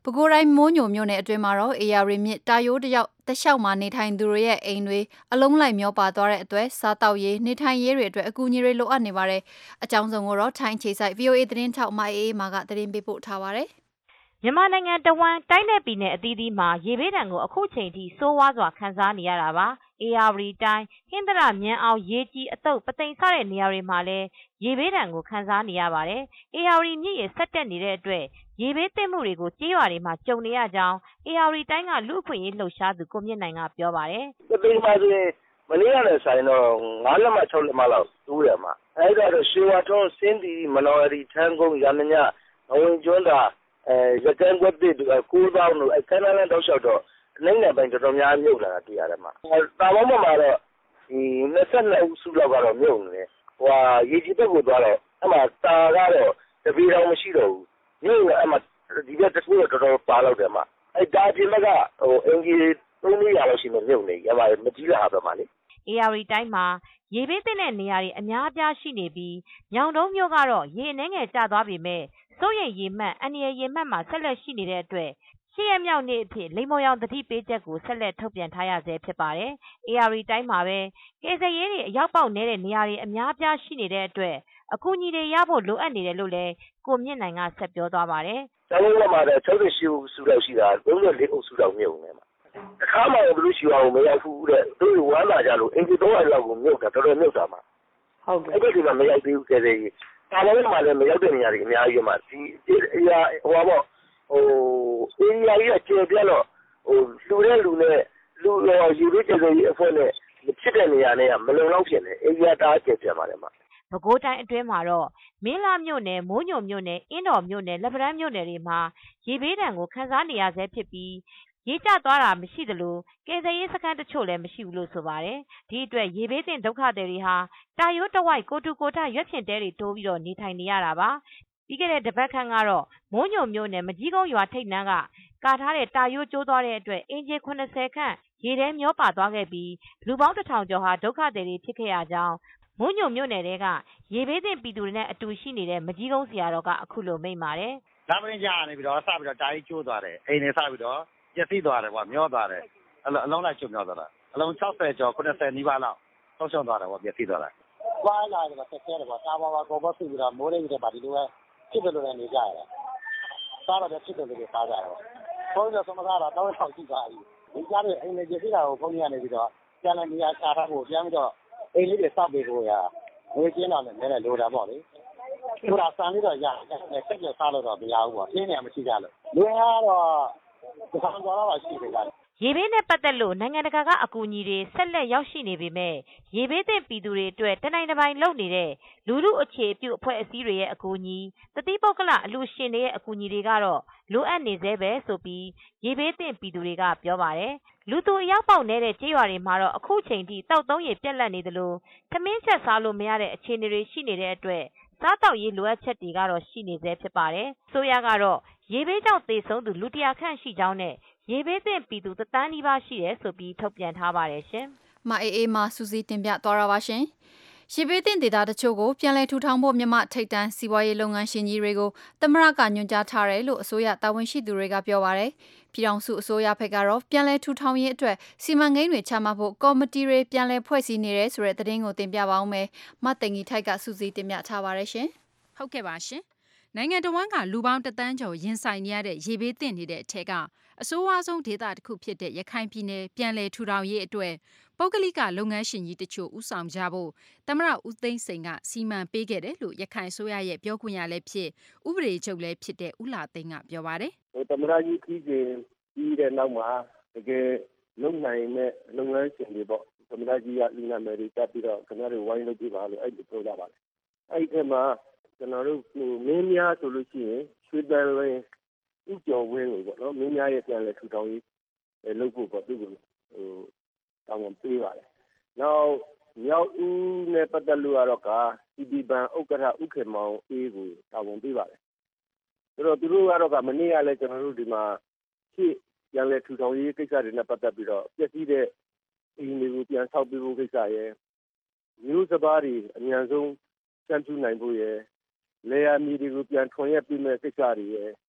ပဲခူးတိုင်းမိုးညိုမြို့နယ်အတွင်းမှာတော့ အေအာရီမြစ်တာရိုးတရောက်တစ်လျှောက်မှာနေထိုင်သူတွေရဲ့အိမ်တွေအလုံးလိုက်မျောပါသွားတဲ့အတွက်စားတောက်ရေးနေထိုင်ရေးတွေအတွက်အကူအညီတွေလိုအပ်နေပါတယ်အကြောင်းစုံကိုတော့ထိုင်းခြေစိုက် ဗီအိုအေ သတင်းထောက်မအေးအေးမာကသတင်းပေးပို့ထားပါတယ်မြန်မာနိုင်ငံတဝန်းတိုင်းနယ်ပြည်နယ်အသီးသီးမှာရေဘေးဒဏ်ကိုအခုချိန်ထိဆိုးဝါးစွာခံစားနေရတာပါအေယာဝတီတိုင်းဟင်္ဒရမြန်အောင်ရေကြီးအတုပ်ပသိမ်စတဲ့နေရာတွေမှာလည်းရေဘေးဒဏ်ကိုခံစားနေရပါတယ်အေယာဝတီမြစ်ရေဆက်တက်နေတဲ့အတွက်ရေဘေးသင့်မှုတွေကိုကြေးရွာတွေမှာကြုံနေရကြောင်းအေယာဝတီတိုင်းကလူ့အခွင့်အရေးလှုပ်ရှားသူကိုမြင့်နိုင်ကပြောပါတယ်ပသိမ်မှာဆိုရင်မနေ့ကလည်းဆိုင်တော့ငါးလက်မှ၆လက်မှလောက်တူးရမှာအဲ့ဒါတော့ရွှေဝါထုံးစင်းဒီမနော်ရီထန်းကုန်းရမညအဝင်ကျွန်းတာအဲရကန်းကွက်တစ်ကိုးသောင်းတို့အဲကန်းလန်းတောက်လျှောက်တော့နိုင်နယ်ပိုင်းတော်တော်များမြုပ်လာတာတွေ့ရတယ်မှာတာပေါင်းပေါ်မှာတော့ဒီနှစ်ဆက်နှစ်ဦးစုလောက်ကတော့မြုပ်နေတယ်ဟိုဟာရေကြီးတက်ကိုသွားတော့အဲ့မှာတာကတော့တပီတော်မရှိတော့ဘူးမြုပ်အဲ့မှာဒီဘက်တစ်ခုတော့တော်တော်ပါလောက်တယ်မှာအဲ့ဒါပြင်ဘက်ကဟိုအင်ဂျီသုံးလေးရာလောက်ရှိနေမြုပ်နေရပါမကြီးလာပါမှာလေအေယာဝတီတိုင်းမှာရေဘေးသင့်တဲ့နေရာတွေအများအပြားရှိနေပြီးညောင်တုံးမြို့ကတော့ရေအနှဲငယ်ကျသွားပြီမဲ့စိုးရိမ်ရေမှတ်အန္တရာယ်ရေမှတ်မှာဆက်လက်ရှိနေတဲ့အတွက်ရှစ်ရက်မြောက်နေ့အဖြစ်လိမ္မော်ရောင်သတိပေးချက်ကိုဆက်လက်ထုတ်ပြန်ထားရဆဲဖြစ်ပါတယ်။အေအာရီတိုင်းမှာပဲကယ်ဆယ်ရေးတွေအရောက်ပေါက်နေတဲ့နေရာတွေအများအပြားရှိနေတဲ့အတွက်အကူအညီတွေရဖို့လိုအပ်နေတယ်လို့လည်းကိုမြင့်နိုင်ကဆက်ပြောသွားပါတယ်။ကျောင်းလုံးမှာတော့၆၈ဦးစုလောက်ရှိတာ၃၄အုပ်စုလောက်မြုပ်နေမှာ။တစ်ခါမှဘလို့ရှိအောင်မရောက်ဘူးတဲ့။သူဝမ်းလာကြလို့အင်ဂျီ၃၀၀လောက်ကိုမြုပ်တာတော်တော်မြုပ်တာမှာ။ဟုတ်ကဲ့။အဲ့ဒီကမရောက်သေးဘူးကယ်ဆယ်ရေး။ဒါလည်းမှလည်းမရောက်တဲ့နေရာတွေအများကြီးမှာဒီအရာဟိုပါပေါ့ဟိုအေးရီယာကြီးကျေပြတော့ဟိုလူတဲ့လူနဲ့လူရောယူရစ်ကျေကြီးအဖွဲ့နဲ့ဖြစ်တဲ့နေရာနဲ့မလုံလောက်ဖြစ်နေအေးရီယာတားကျေပြပါတယ်မှာပဲခူးတိုင်းအတွင်းမှာတော့မင်းလာမြို့နယ်မိုးညိုမြို့နယ်အင်းတော်မြို့နယ်လက်ပံတန်းမြို့နယ်တွေမှာရေဘေးဒဏ်ကိုခံစားနေရဆဲဖြစ်ပြီးရေကျသွားတာမရှိသလိုကယ်ဆယ်ရေးစခန်းတချို့လည်းမရှိဘူးလို့ဆိုပါတယ်ဒီအတွက်ရေဘေးသင့်ဒုက္ခသည်တွေဟာတာရိုးတဝိုက်ကိုတူကိုထရွက်ဖြင့်တဲတွေတိုးပြီးတော့နေထိုင်နေရတာပါပြီးခဲ့တဲ့တပတ်ခန့်ကတော့မိုးညိုမြို့နယ်မကြီးကုန်းရွာထိပ်နှန်းကကာထားတဲ့တာရိုးကျိုးသွားတဲ့အတွက်အင်ဂျီ၇၀ခန့်ရေထဲမျောပါသွားခဲ့ပြီးလူပေါင်းတစ်ထောင်ကျော်ဟာဒုက္ခသည်တွေဖြစ်ခဲ့ရကြောင်းမိုးညိုမြို့နယ်တွေကရေဘေးသင့်ပြည်သူတွေနဲ့အတူရှိနေတဲ့မကြီးကုန်းဆရာတော်ကအခုလိုမိန့်ပါတယ်။ဒါပရင်ကြာနေပြီးတော့စပြီးတော့တာကြီးကျိုးသွားတယ်။အိမ်တွေစပြီးတော့ပျက်စီးသွားတယ်ပေါ့မျောသွားတယ်။အလုံးအလုံးလိုက်ကျွတ်မျောသွားတာ။အလုံး၆၀ကျော်၇၀နီးပါးလောက်ဆုံးရှုံးသွားတယ်ပေါ့ပျက်စီးသွားတာ။ဝိုင်းလာတယ်ပေါ့ဆက်ဆဲတယ်ပေါ့တာပေါ်ပါကောဘောဖြစ်ပြီးတော့မိုးလေးတွေပါဒီလိုပဲဖြစ်တယ်လို့လည်းနေကြရတယ်။စားတော့ဖြစ်တယ်လို့စားကြတယ်ပေါ့။ဘုန်းကြီးကသမဂါတော့တောင်းထောက်ကြည့်ပါပြီ။ဒီကြားတဲ့အိမ်လေးပြည့်တာကိုဘုန်းကြီးကနေပြီးတော့ပြန်လည်းနေရာချထားဖို့ပြန်ပြီးတော့အိမ်လေးတွေစောက်ပေးဖို့ရငွေကျင်းတော့လည်းနည်းနည်းလိုတာပေါ့လေ။ဆိုတာစံလေးတော့ရတယ်။ဆက်ကြစားလို့တော့မရဘူးပေါ့။အင်းနေမရှိကြလို့။လူရတော့ဒီကောင်တော့ပါရှိတယ်ကြ။ရေဘေးနဲ့ပတ်သက်လို့နိုင်ငံတကာကအကူအညီတွေဆက်လက်ရောက်ရှိနေပေမဲ့ရေဘေးသင့်ပြည်သူတွေအတွက်တနိုင်တစ်ပိုင်းလုပ်နေတဲ့လူလူအခြေပြုအဖွဲ့အစည်းတွေရဲ့အကူအညီတတိပုဂ္ဂလအလူရှင်တွေရဲ့အကူအညီတွေကတော့လိုအပ်နေသေးပဲဆိုပြီးရေဘေးသင့်ပြည်သူတွေကပြောပါတယ်လူသူအရောက်ပေါက်နေတဲ့ကြေးရွာတွေမှာတော့အခုချိန်ထိတောက်သုံးရပြက်လက်နေသလိုသမင်းချက်စားလို့မရတဲ့အခြေအနေတွေရှိနေတဲ့အတွက်စားတောက်ရေးလိုအပ်ချက်တွေကတော့ရှိနေသေးဖြစ်ပါတယ်ဆိုရကတော့ရေဘေးကြောင့်သေဆုံးသူလူတရာခန့်ရှိကြောင်းနဲ့ရေဘေးသင့်ပြည်သူတသန်းနီးပါးရှိတယ်ဆိုပြီးထုတ်ပြန်ထားပါတယ်ရှင်။မအေးအေးမစူးစီးတင်ပြသွားတာပါရှင်။ရေဘေးသင့်ဒေသတချို့ကိုပြန်လည်ထူထောင်ဖို့မြန်မာထိပ်တန်းစီးပွားရေးလုပ်ငန်းရှင်ကြီးတွေကိုသမရကညွှန်ကြားထားတယ်လို့အစိုးရတာဝန်ရှိသူတွေကပြောပါတယ်။ပြည်ထောင်စုအစိုးရဘက်ကတော့ပြန်လည်ထူထောင်ရေးအတွက်စီမံကိန်းတွေချမှတ်ဖို့ကော်မတီတွေပြန်လည်ဖွဲ့စည်းနေတယ်ဆိုတဲ့သတင်းကိုတင်ပြပါအောင်မယ်။မသိင်ကြီးထိုက်ကစူးစီးတင်ပြထားပါတယ်ရှင်။ဟုတ်ကဲ့ပါရှင်။နိုင်ငံတော်ဝန်ကလူပေါင်းတသန်းကျော်ရင်ဆိုင်နေရတဲ့ရေဘေးသင့်နေတဲ့အထက်ကအဆိုးဝါးဆုံးဒေသတစ်ခုဖြစ်တဲ့ရခိုင်ပြည်နယ်ပြန်လည်ထူထောင်ရေးအတွက်ပုဂ္ဂလိကလုပ်ငန်းရှင်ကြီးတချို့ဦးဆောင်ကြဖို့သမရဦးသိန်းစိန်ကစီမံပေးခဲ့တယ်လို့ရခိုင်ဆိုရရဲ့ပြောခွင့်ရလည်းဖြစ်ဥပဒေချုပ်လည်းဖြစ်တဲ့ဦးလာသိန်းကပြောပါတယ်။သမရကြီးကြီးကျင်းပြီးတဲ့နောက်မှာတကယ်လုံနိုင်မဲ့လုပ်ငန်းရှင်တွေပေါ့သမရကြီးကလူနာမည်တွေတက်ပြီးတော့ခင်ဗျားတို့ဝိုင်းလုပ်ကြပါလို့အဲ့ဒီပြောကြပါလေ။အဲ့ဒီထဲမှာကျွန်တော်တို့မင်းများဆိုလို့ရှိရင်ရွှေတန်လင်းဥကျော်ဝင်းကိုပေါ့နော်မင်းများရဲ့ပြန်လဲထူထောင်ရေးလုပ်ဖို့ပေါ့သူ့ကိုဟိုတောင်းဝန်ပေးပါတယ်။နောက်မြောက်ဦးနဲ့ပတ်သက်လို့ကတော့ကစီဒီဘန်ဥက္ကဋ္ဌဥက္ကမောင်အေးကိုတောင်းဝန်ပေးပါတယ်။ဆိုတော့သူတို့ကတော့ကမနေ့ကလည်းကျွန်တော်တို့ဒီမှာရှေ့ပြန်လဲထူထောင်ရေးကိစ္စတွေနဲ့ပတ်သက်ပြီးတော့ပြည့်စည်တဲ့အိမ်တွေကိုပြန်ဆောက်ပေးဖို့ကိစ္စရယ်မျိုးစပါးတွေအများဆုံးချမ်းကျူးနိုင်ဖို့ရယ်လေယာဉ်မြေတွေကိုပြန်ထွန်ရက်ပြီးမဲ့ကိစ္စတွေရယ်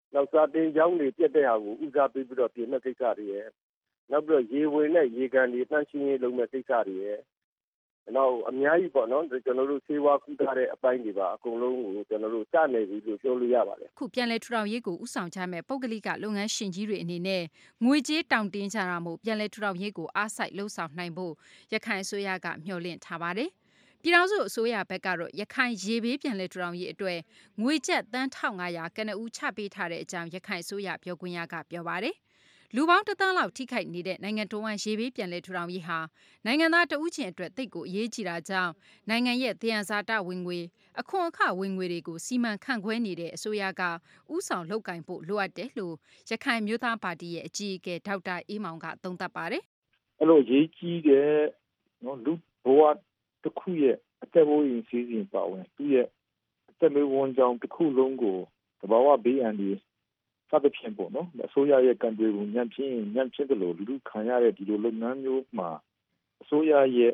နောက်စာတင်ကျောင်းတွေပြတ်တဲ့ဟာကိုဦးစားပေးပြီးတော့ပြင်မဲ့ကိစ္စတွေရဲ့နောက်ပြီးတော့ရေဝင်နဲ့ရေကန်တွေတန့်ရှင်းရေးလုပ်မဲ့ကိစ္စတွေရဲ့နောက်အများကြီးပေါ့နော်ကျွန်တော်တို့ဆေးဝါးကုသတဲ့အပိုင်းတွေပါအကုန်လုံးကိုကျွန်တော်တို့စနေပြီလို့ပြောလို့ရပါတယ်ခုပြန်လဲထူထောင်ရေးကိုဥဆောင်ကြမဲ့ပုဂ္ဂလိကလုပ်ငန်းရှင်ကြီးတွေအနေနဲ့ငွေကြေးတောင်းတင်းကြတာမို့ပြန်လဲထူထောင်ရေးကိုအားစိုက်လှုပ်ဆောင်နိုင်ဖို့ရခိုင်အစိုးရကမျှော်လင့်ထားပါတယ်ပြည်ထောင်စုအစိုးရဘက်ကတော့ရခိုင်ရေဘေးပြန်လဲထူထောင်ရေးအတွက်ငွေကျပ်တန်းတစ်ငါးရာကနဦးချပေးထားတဲ့အကြောင်းရခိုင်အစိုးရပြောခွင့်ရကပြောပါတယ်လူပေါင်းတသန်းလောက်ထိခိုက်နေတဲ့နိုင်ငံတော်ဝန်ရေဘေးပြန်လဲထူထောင်ရေးဟာနိုင်ငံသားတဦးချင်းအတွက်တိတ်ကိုအရေးကြီးတာကြောင့်နိုင်ငံရဲ့သယံဇာတဝင်ငွေအခွန်အခဝင်ငွေတွေကိုစီမံခန့်ခွဲနေတဲ့အစိုးရကဥဆောင်လုပ်ကင်ဖို့လိုအပ်တယ်လို့ရခိုင်မျိုးသားပါတီရဲ့အကြီးအကဲဒေါက်တာအေးမောင်ကသုံးသပ်ပါတယ်။အဲ့လိုရေးကြီးတဲ့နော်လူဘဝတစ်ခုရဲ့အသက်ဘဝရင်းစီစဉ်ပါဝင်သူရဲ့အသက်မွေးဝမ်းကြောင်းတစ်ခုလုံးကိုတဘာဝဘေးအန္တရာယ်စသဖြင့်ပေါ့နော်အစိုးရရဲ့ကံတွေကိုညံ့ပြင်းညံ့ပြင်းတယ်လို့လူလူခံရတဲ့ဒီလိုလုပ်ငန်းမျိုးမှာအစိုးရရဲ့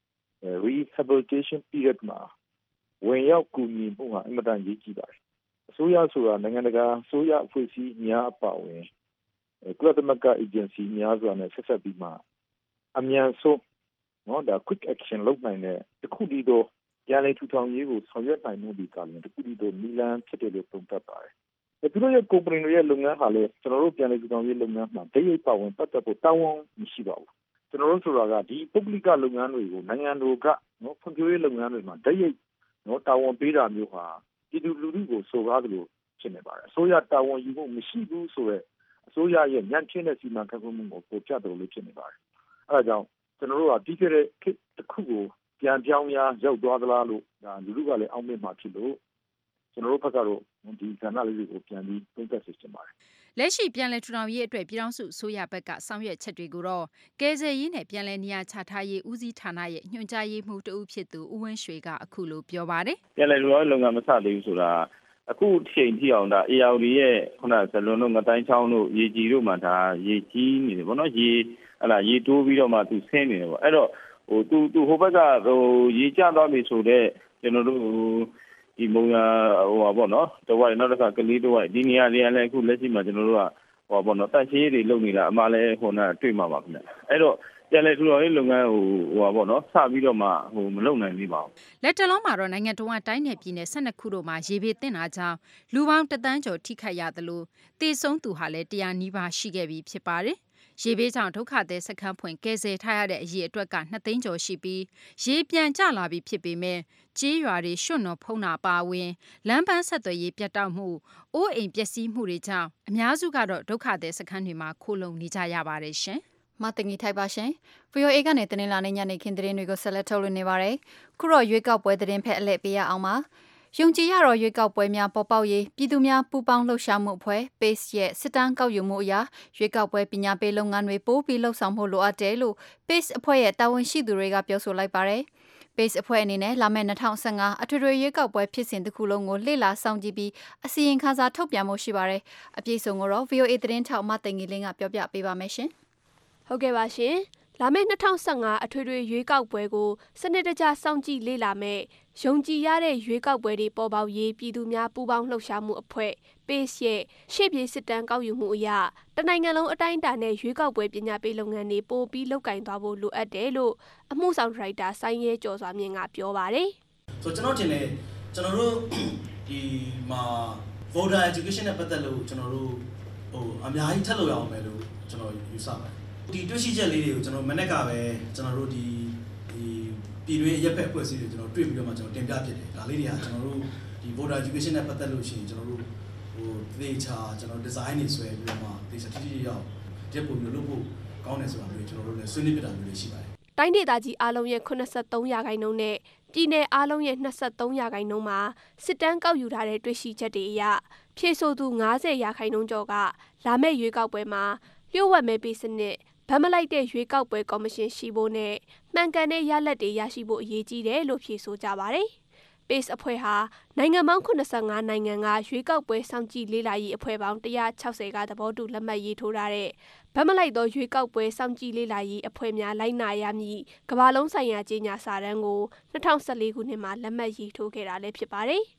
rehabilitation period မှာဝင်ရောက်ကူညီမှုဟာအင်မတန်ရေးကြီးပါတယ်အစိုးရဆိုတာနိုင်ငံတကာအစိုးရအဖွဲ့အစည်းများအပါအဝင်ကုလသမဂ္ဂ agency များစွာနဲ့ဆက်ဆက်ပြီးမှအမြန်ဆုံးနော်ဒါ quick action လုပ်နိုင်တဲ့တခုတည်းသောပြန်လည်ထူထောင်ရေးကိုဆောင်ရွက်နိုင်မှုဒီကလည်းတခုတည်းသောနည်းလမ်းဖြစ်တယ်လို့သုံးသပ်ပါတယ်သူတို့ရဲ့ company တွေရဲ့လုပ်ငန်းဟာလည်းကျွန်တော်တို့ပြန်လည်ထူထောင်ရေးလုပ်ငန်းမှာတရိပ်ပါဝင်ပတ်သက်ဖို့တာဝန်မရှိပါဘူးကျွန်တော်တို့ဆိုတာကဒီပုဂ္ဂလိကလုပ်ငန်းတွေကိုနိုင်ငံတော်ကနော်ဖွံ့ဖြိုးရေးလုပ်ငန်းတွေမှာတရိပ်နော်တာဝန်ပေးတာမျိုးဟာပြည်သူလူထုကိုစိုးကားတယ်လို့ဖြစ်နေပါတယ်အစိုးရတာဝန်ယူဖို့မရှိဘူးဆိုတော့အစိုးရရဲ့ညံ့ဖျင်းတဲ့စီမံခန့်ခွဲမှုကိုပေါ်ပြတယ်လို့ဖြစ်နေပါတယ်အဲဒါကြောင့်ကျွန်တော်တို့ကပြီးခဲ့တဲ့ခေတ်တစ်ခုကိုပြန်ပြောင်းများရောက်သွားသလားလို့ဒါလူထုကလည်းအောက်မေ့မှာဖြစ်လို့ကျွန်တော်တို့ဘက်ကတော့ဒီကဏ္ဍလေးတွေကိုပြန်ပြီးသုံးသပ်စစ်တင်ပါတယ်လက်ရှိပြန်လည်ထူထောင်ရေးအတွက်ပြည်ထောင်စုအစိုးရဘက်ကဆောင်ရွက်ချက်တွေကိုတော့ကယ်ဆယ်ရေးနဲ့ပြန်လည်နေရာချထားရေးဦးစီးဌာနရဲ့ညွှန်ကြားရေးမှူးတဦးဖြစ်သူဦးဝင်းရွှေကအခုလိုပြောပါတယ်ပြန်လည်ထူထောင်ရေးလုပ်ငန်းမစသေးဘူးဆိုတာအခုချိန်ထိအောင်ဒါ A R D ရဲ့ခုနဇလွန်တို့ငတိုင်းချောင်းတို့ရေကြီးတို့မှဒါရေကြီးနေတယ်ဗောနော်ရေဟလာရေတိုးပြီးတော့မှသူဆင်းနေတယ်ဗောအဲ့တော့ဟိုသူသူဟိုဘက်ကဟိုရေကျသွားပြီဆိုတော့ကျွန်တော်တို့ဒီမုံရဟိုပါပေါ့နော်တဝိုက်နောက်တစ်ခါကလေးတဝိုက်ဒီနေရာလေးလည်းအခုလက်ရှိမှာကျွန်တော်တို့ကဟိုပါပေါ့နော်တန့်ရှင်းရေးတွေလုပ်နေတာအမှလည်းဟိုနာတွေ့မှာပါခင်ဗျအဲ့တော့ပြန်လဲထူထောင်ရေးလုပ်ငန်းဟိုဟိုပါပေါ့နော်စပြီးတော့မှဟိုမလုပ်နိုင်သေးပါဘူးလက်တလုံးမှာတော့နိုင်ငံတော်ကတိုင်းနယ်ပြည်နယ်၁၂ခုတို့မှာရေဘေးတင်တာကြောင့်လူပေါင်းတသန်းကျော်ထိခိုက်ရသလိုတေဆုံးသူဟာလည်းတရားနီးပါးရှိခဲ့ပြီးဖြစ်ပါတယ်ရေဘေးကြောင့်ဒုက္ခသည်စခန်းဖွင့်ကယ်ဆယ်ထားရတဲ့အရေအတွက်ကနှစ်သိန်းကျော်ရှိပြီးရေပြန်ကျလာပြီးဖြစ်ပေမဲ့ကြေးရွာတွေရွှွန့်တော်ဖုံးတာပါဝင်လမ်းပန်းဆက်သွယ်ရေးပြတ်တောက်မှုအိုးအိမ်ပျက်စီးမှုတွေကြောင့်အများစုကတော့ဒုက္ခသည်စခန်းတွေမှာခိုလုံနေကြရပါတယ်ရှင်မတငီထိုက်ပါရှင် ဗွီအိုအေ ကနေတင်လာနေညနေခင်းသတင်းတွေကိုဆက်လက်ထုတ်လွှင့်နေပါတယ်ခုတော့ရွေးကောက်ပွဲသတင်းဖက်အလှည့်ပေးရအောင်ပါယုံကြည်ရတော့ရွေးကောက်ပွဲများပေါ်ပေါက်ရေးပြည်သူများပူးပေါင်းလှုပ်ရှားမှုအဖွဲ့ Pace ရဲ့စစ်တမ်းကောက်ယူမှုအရာရွေးကောက်ပွဲပညာပေးလုပ်ငန်းတွေပိုပြီးလှုပ်ဆောင်ဖို့လိုအပ်တယ်လို့ Pace အဖွဲ့ရဲ့တာဝန်ရှိသူတွေကပြောဆိုလိုက်ပါတယ်။ Pace အဖွဲ့အနေနဲ့လာမယ့်၂၀၁၅အထွေထွေရွေးကောက်ပွဲဖြစ်စဉ်တစ်ခုလုံးကိုလေ့လာစောင့်ကြည့်ပြီးအစီရင်ခံစာထုတ်ပြန်မှုရှိပါတယ်။အပြည့်စုံကိုတော့ ဗွီအိုအေ သတင်းထောက်မသိင်္ဂီလင်းကပြောပြပေးပါမယ်ရှင်။ဟုတ်ကဲ့ပါရှင်။လာမယ့်၂၀၁၅အထွေထွေရွေးကောက်ပွဲကိုစနစ်တကျစောင့်ကြည့်လေ့လာမဲ့ယုံကြည်ရတဲ့ရွေးကောက်ပွဲတွေပေါ်ပေါက်ရေးပြည်သူများပူးပေါင်းလှုပ်ရှားမှုအဖွဲ့ Pace ရဲ့ရှေ့ပြေးစစ်တမ်းကောက်ယူမှုအရတနိုင်ငံလုံးအတိုင်းအတာနဲ့ရွေးကောက်ပွဲပညာပေးလုပ်ငန်းတွေပိုပြီးလုပ်ကင်သွားဖို့လိုအပ်တယ်လို့အမှုဆောင်ဒါရိုက်တာဆိုင်းရဲကျော်စွာမြင့်ကပြောပါတယ်။ဆိုကျွန်တော်ထင်တယ်ကျွန်တော်တို့ဒီမှာ voter education နဲ့ပတ်သက်လို့ကျွန်တော်တို့ဟိုအများကြီးထပ်လို့ရအောင်ပဲလို့ကျွန်တော်ယူဆပါတယ်။ဒီတွေ့ရှိချက်လေးတွေကိုကျွန်တော်မနေ့ကပဲကျွန်တော်တို့ဒီဒီပြည်တွင်းရက်ဖက်အဖွဲ့အစည်းတွေကျွန်တော်တွေ့ပြီးတော့မှကျွန်တော်တင်ပြဖြစ်တယ်ဒါလေးတွေကကျွန်တော်တို့ဒီ voter education နဲ့ပတ်သက်လို့ရှိရင်ကျွန်တော်တို့ဟိုသေချာကျွန်တော် design တွေဆွဲပြီးတော့မှသေချာတိတိကျကျတက်ပုံမျိုးလုပ်ဖို့ကောင်းတယ်ဆိုတာမျိုးကျွန်တော်တို့လည်းဆွေးနွေးပြတာမျိုးတွေရှိပါတယ်တိုင်းဒေသကြီးအားလုံးရဲ့83ရာခိုင်နှုန်းနဲ့ပြည်내အားလုံးရဲ့23ရာခိုင်နှုန်းမှာစစ်တမ်းကောက်ယူထားတဲ့တွေ့ရှိချက်တွေအရဖြည့်ဆို့သူ90ရာခိုင်နှုန်းကျော်ကလာမယ့်ရွေးကောက်ပွဲမှာလျှို့ဝှက်မဲပေးစနစ်ဗတ်မလိုက်တဲ့ရွေးကောက်ပွဲကော်မရှင်ရှိဖို့နဲ့မှန်ကန်တဲ့ရလဒ်တွေရရှိဖို့အရေးကြီးတယ်လို့ဖြေဆိုကြပါတယ်။ Pace အဖွဲ့ဟာနိုင်ငံပေါင်း85နိုင်ငံကရွေးကောက်ပွဲစောင့်ကြည့်လေ့လာရေးအဖွဲ့ပေါင်းone hundred sixtyကသဘောတူလက်မှတ်ရေးထိုးထားတဲ့ဗတ်မလိုက်သောရွေးကောက်ပွဲစောင့်ကြည့်လေ့လာရေးအဖွဲ့များလိုက်နာရမည့်ကမ္ဘာလုံးဆိုင်ရာကြေညာစာတမ်းကိုtwo thousand fourteenခုနှစ်မှာလက်မှတ်ရေးထိုးခဲ့တာလည်းဖြစ်ပါတယ်။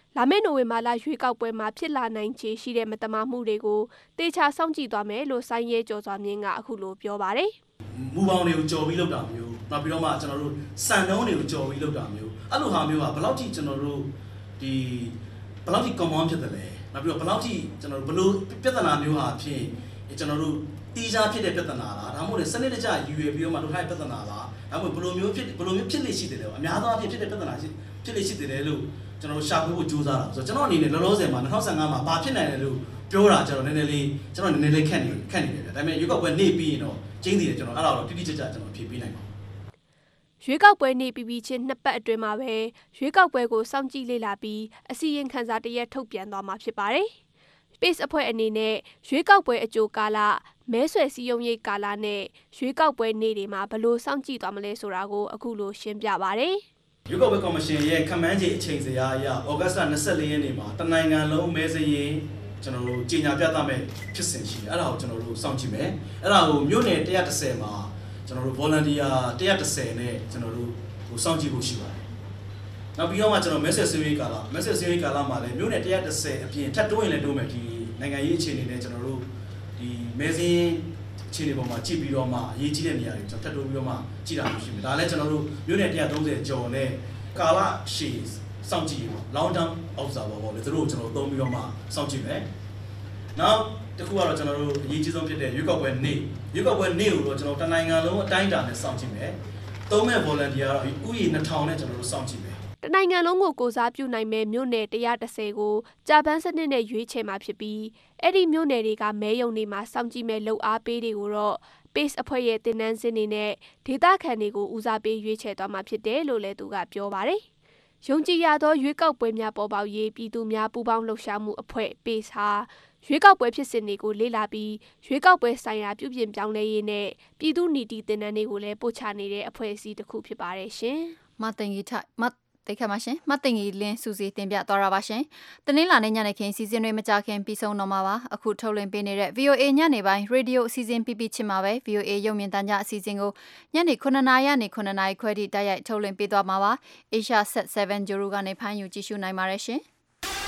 လာမယ့်နိုဝင်ဘာလရွေးကောက်ပွဲမှာဖြစ်လာနိုင်ခြေရှိတဲ့မတမာမှုတွေကိုတေချာစောင့်ကြည့်သွားမယ်လို့ဆိုင်းရဲကျော်စွာမြင့်ကအခုလိုပြောပါတယ်မူပေါင်းတွေကိုကြော်ပြီးလုပ်တာမျိုးနောက်ပြီးတော့မှကျွန်တော်တို့စံနှုန်းတွေကိုကြော်ပြီးလုပ်တာမျိုးအဲ့လိုဟာမျိုးကဘယ်လောက်ထိကျွန်တော်တို့ဒီဘယ်လောက်ထိ common ဖြစ်တယ်လဲနောက်ပြီးတော့ဘယ်လောက်ထိကျွန်တော်တို့ဘလို့ပြဿနာမျိုးဟာဖြစ်ကျွန်တော်တို့တီးခြားဖြစ်တဲ့ပြဿနာလားဒါမှမဟုတ်လေစနစ်တကျယူရပြီးတော့မှတို့ထိုက်ပြဿနာလားဒါမှမဟုတ်ဘလို့မျိုးဖြစ်ဘလို့မျိုးဖြစ်နေရှိတယ်လေအများသောအားဖြင့်ဖြစ်တဲ့ပြဿနာဖြစ်နေရှိတယ်လို့ကျွန်တော်တို့ရှာဖွေဖို့ကြိုးစားတာဆိုတော့ကျွန်တော်အနေနဲ့လောလောဆယ်မှာ၂၀၁၅မှာဘာဖြစ်နိုင်လဲလို့ပြောတာကျွန်တော်နည်းနည်းလေးကျွန်တော်နည်းနည်းလေးခက်နေခက်နေတယ်ဗျဒါပေမဲ့ရွေးကောက်ပွဲနေပြီးရင်တော့ကျင်းတည်တယ်ကျွန်တော်အဲ့ဒါတော့တိတိကျကျကျွန်တော်ဖြေပေးနိုင်ပါရွေးကောက်ပွဲနေပြီးပြီးချင်းနှစ်ပတ်အတွင်းမှာပဲရွေးကောက်ပွဲကိုစောင့်ကြည့်လေ့လာပြီးအစီရင်ခံစာတရက်ထုတ်ပြန်သွားမှာဖြစ်ပါတယ်။ Pace အဖွဲ့အနေနဲ့ရွေးကောက်ပွဲအကြိုကာလမဲဆွယ်စည်းရုံးရေးကာလနဲ့ရွေးကောက်ပွဲနေ့တွေမှာဘယ်လိုစောင့်ကြည့်သွားမလဲဆိုတာကိုအခုလိုရှင်းပြပါတယ်။ရွေးကောက်ပွဲကော်မရှင်ရဲ့ခန့်မှန်းခြေအချိန်စရာအရဩဂတ်စ်လ၂၄ရက်နေ့မှာတနိုင်ငံလုံးမဲစရင်းကျွန်တော်တို့ကြီးညာပြသမဲ့ဖြစ်စဉ်ရှိတယ်အဲ့ဒါကိုကျွန်တော်တို့စောင့်ကြည့်မယ်အဲ့ဒါကိုမြို့နယ်၁၁၀မှာကျွန်တော်တို့ volunteer ၁၁၀နဲ့ကျွန်တော်တို့ဟိုစောင့်ကြည့်ဖို့ရှိပါတယ်နောက်ပြီးတော့မှကျွန်တော် message series ကာလ message series ကာလမှာလည်းမြို့နယ်၁၁၀အပြင်ထပ်တိုးရင်လည်းတိုးမယ်ဒီနိုင်ငံရေးအခြေအနေနဲ့ကျွန်တော်တို့ဒီမဲစင်းအခြေအနေပေါ်မှာကြည့်ပြီးတော့မှအရေးကြီးတဲ့နေရာတွေကျွန်တော်ထပ်တိုးပြီးတော့မှကြည့်တာမျိုးရှိမယ်ဒါလည်းကျွန်တော်တို့မြို့နယ်၁၃၀ကျော်နဲ့ကာလရှည်စောင့်ကြည့်ရအောင် long term observer ပေါ့လေသူတို့ကျွန်တော်သုံးပြီးတော့မှစောင့်ကြည့်မယ်နောက်တစ်ခုကတော့ကျွန်တော်တို့အရေးကြီးဆုံးဖြစ်တဲ့ရွေးကောက်ပွဲနေ့ရွေးကောက်ပွဲနေ့ကိုတော့ကျွန်တော်တနိုင်ငံလုံးအတိုင်းအတာနဲ့စောင့်ကြည့်မယ်သုံးမဲ့ volunteer ကတော့ဥယျာဉ်၂ထောင်နဲ့ကျွန်တော်တို့စောင့်ကြည့်မယ်တနိုင်ငံလုံးကိုကိုစားပြုနိုင်မဲ့မြို့နယ်၁၁၀ကိုကြာပန်းစနစ်နဲ့ရွေးချယ်မှာဖြစ်ပြီးအဲ့ဒီမြို့နယ်တွေကမဲယုံတွေမှာစောင့်ကြည့်မဲ့လှုပ်အားပေးတွေကိုတော့ Pace အဖွဲ့ရဲ့တင်နန်းစင်းတွေနဲ့ဒေသခံတွေကိုဦးစားပေးရွေးချယ်သွားမှာဖြစ်တယ်လို့လည်းသူကပြောပါတယ်ယုံကြည်ရသောရွေးကောက်ပွဲများပေါ်ပေါက်ရေးပြည်သူများပူးပေါင်းလှုပ်ရှားမှုအဖွဲ့ Pace ဟာရွေးကောက်ပွဲဖြစ်စဉ်တွေကိုလေ့လာပြီးရွေးကောက်ပွဲဆိုင်ရာပြုပြင်ပြောင်းလဲရေးနဲ့ပြည်သူ့နီတိတင်နန်းတွေကိုလည်းပို့ချနေတဲ့အဖွဲ့အစည်းတစ်ခုဖြစ်ပါတယ်ရှင်။မတင်ကြီးထမတိတ်ခါမရှင်မတင်ကြီးလင်းစူစီတင်ပြသွားတာပါရှင်။တနင်္လာနေ့ညနေခင်းစီစဉ်တွေမကြခင်ပြီးဆုံးတော့မှာပါ။အခုထုတ်လွှင့်ပေးနေတဲ့ V O A ညနေပိုင်းရေဒီယိုအစီအစဉ်ပြပြချင်မှာပဲ V O A ရုပ်မြင်သံကြားအစီအစဉ်ကိုညနေ9နာရီကနေ9နာရီခွဲထိတိုက်ရိုက်ထုတ်လွှင့်ပေးသွားမှာပါ။ Asia Set 7 Juru ကနေဖမ်းယူကြည့်ရှုနိုင်ပါတယ်ရှင်။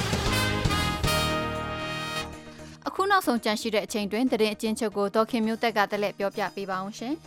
အခုနောက်ဆုံးကြန့်ရှိတဲ့အချိန်တွင်တရင်အချင်းချုပ်ကိုဒေါခင်မျိုးသက်ကတလက်ပြောပြပေးပါအောင်ရှင်။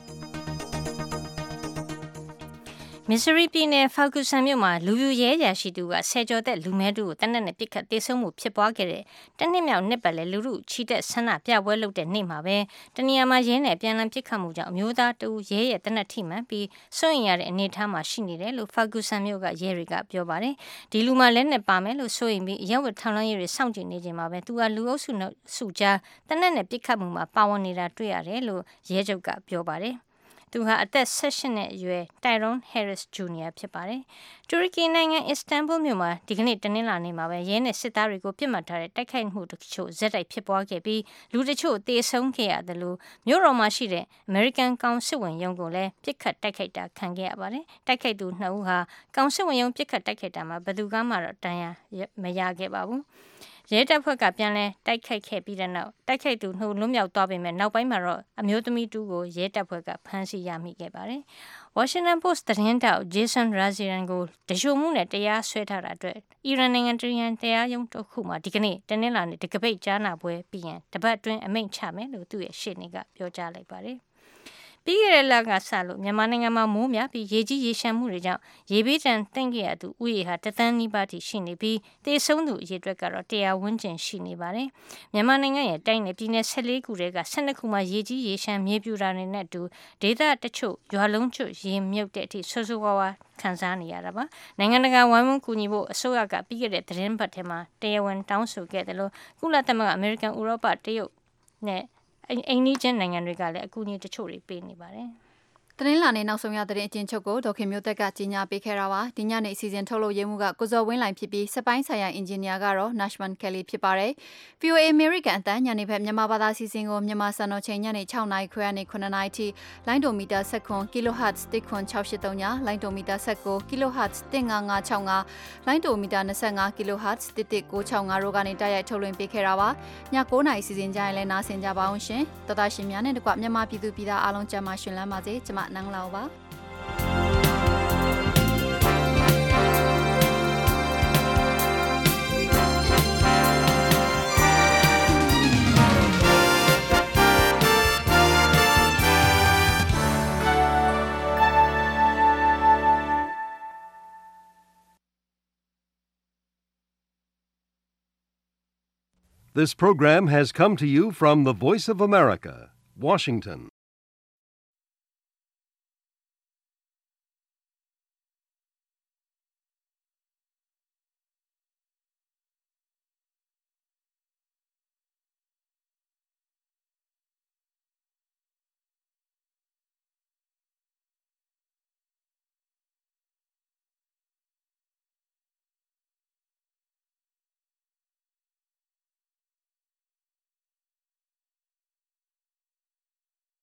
Missouri ပြည်နယ် Ferguson မြို့မှာလူပြူရဲရာရှိသူကဆယ်ကျော်သက်လူမဲတူကိုတနက်နဲ့ပစ်ခတ်တေဆုံးမှုဖြစ်ပွားခဲ့တဲ့တနစ်မြောက်နှစ်ပတ်လဲလူလူချီတက်ဆန္ဒပြပွဲလုပ်တဲ့နေ့မှာပဲတနေရာမှာရင်းနဲ့ပြန်လည်ပစ်ခတ်မှုကြောင့်အမျိုးသားတူရဲရဲ့တနက်ထိမှန်ပြီးစွန့်ရင်ရတဲ့အနေအထားမှာရှိနေတယ်လို့ Ferguson မြို့ကရဲတွေကပြောပါတယ်ဒီလူမှလက်နဲ့ပါမယ်လို့ဆိုရင်ပြီးအရောက်ထောင်လန်းရေးတွေစောင့်ကြည့်နေချိန်မှာပဲသူကလူအုပ်စုနဲ့စုကြားတနက်နဲ့ပစ်ခတ်မှုမှာပါဝင်နေတာတွေ့ရတယ်လို့ရဲချုပ်ကပြောပါတယ်သူဟာအသက်၁၈နှစ်အရွယ် Tyrone Harris Junior ဖြစ်ပါတယ်။တူရကီနိုင်ငံ Istanbul မြို့မှာဒီကနေ့တနင်္လာနေ့မှာပဲရဲနဲ့စစ်သားတွေကိုပြစ်မှတ်ထားတဲ့တိုက်ခိုက်မှုတချို့ဇက်တိုက်ဖြစ်ပွားခဲ့ပြီးလူတချို့သေဆုံးခဲ့ရတယ်လို့မြို့တော်မှာရှိတဲ့ American ကောင်စစ်ဝင်ရုံးကိုလည်းပြစ်ခတ်တိုက်ခိုက်တာခံခဲ့ရပါတယ်။တိုက်ခိုက်သူနှစ်ဦးဟာကောင်စစ်ဝင်ရုံးပြစ်ခတ်တိုက်ခိုက်တာမှာဘယ်သူကမှတော့တန်ရာမရခဲ့ပါဘူး။ရဲတပ်ဖွဲ့ကပြန်လဲတိုက်ခိုက်ခဲ့ပြီးတဲ့နောက်တိုက်ခိုက်သူနှုတ်လွတ်မြောက်သွားပေမဲ့နောက်ပိုင်းမှာတော့အမျိုးသမီးတူကိုရဲတပ်ဖွဲ့ကဖမ်းဆီးရမိခဲ့ပါတယ်။ Washington Post သတင်းတောက် Jason Razian ကိုတရှို့မှုနဲ့တရားစွဲထားတာအတွက်အီရန်နိုင်ငံတရန်တရားရုံးတစ်ခုမှာဒီကနေ့တနင်္လာနေ့တကပိတ်ကြားနာပွဲပြီးရင်တပတ်အတွင်းအမိန့်ချမယ်လို့သူ့ရဲ့ရှေ့နေကပြောကြားလိုက်ပါတယ်။ပြီးခဲ့တဲ့လကစလို့မြန်မာနိုင်ငံမှာမိုးများပြီးရေကြီးရေရှမ်းမှုတွေကြောင့်ရေဘေးဒဏ်သင့်ခဲ့ရသူဥယေဟာတသန်းနီးပါးထိရှိနေပြီးတေဆုံးသူအရေအတွက်ကတော့တရားဝန်းကျင်ရှိနေပါတယ်။မြန်မာနိုင်ငံရဲ့တိုင်းနယ်ပြည်နယ်၁၄ခုတည်းက၁၂ခုမှာရေကြီးရေရှမ်းမြေပြူတာတွေနဲ့အတူဒေသတချို့ရွာလုံးကျွတ်ရေမြုပ်တဲ့အထိဆွဆူဝါဝါခံစားနေရတာပါ။နိုင်ငံတကာဝိုင်းဝန်းကူညီဖို့အစိုးရကပြီးခဲ့တဲ့သတင်းပတ်ထဲမှာတရားဝင်တောင်းဆိုခဲ့တယ်လို့ကုလသမဂ္ဂအမေရိကန်ဥရောပတရုတ်နဲ့အိန္ဒိယနိုင်ငံတွေကလည်းအကူအညီတချို့တွေပေးနေပါတယ်။တနင်္လာနေ့နောက်ဆုံးရတဲ့အကျဉ်းချုပ်ကိုဒေါခင်မျိုးသက်ကကြီးညာပေးခဲ့တာပါဒီညနေအစီအစဉ်ထုတ်လို့ရေးမှုကကိုဇော်ဝင်းလိုင်ဖြစ်ပြီးစပိုင်းဆိုင်ရာအင်ဂျင်နီယာကတော့ Nashman Kelly ဖြစ်ပါတယ်။ V O A American အတန်းညနေဘက်မြန်မာဘာသာစီစဉ်ကိုမြန်မာစံတော်ချိန်ညနေ၆နာရီခွဲကနေ9နာရီထိလိုင်းဒိုမီတာ၁၇ kHz ၁ခွန်၆၈၃ညလိုင်းဒိုမီတာ၁၉ kHz ၁၅၅၆၅လိုင်းဒိုမီတာ၂၅ kHz ၁၁၉၆၅တို့ကနေတိုက်ရိုက်ထုတ်လွှင့်ပေးခဲ့တာပါည၉နာရီစီစဉ်ကြရင်လည်းနားဆင်ကြပါအောင်ရှင်တော်တာရှင်များနဲ့တကွမြန်မာပြည်သူပြည်သားအားလုံးကြမ်းမှရှင်လန်းပါစေကျွန်မနန်းလောက်ပါ This program has come to you from the Voice of America, Washington.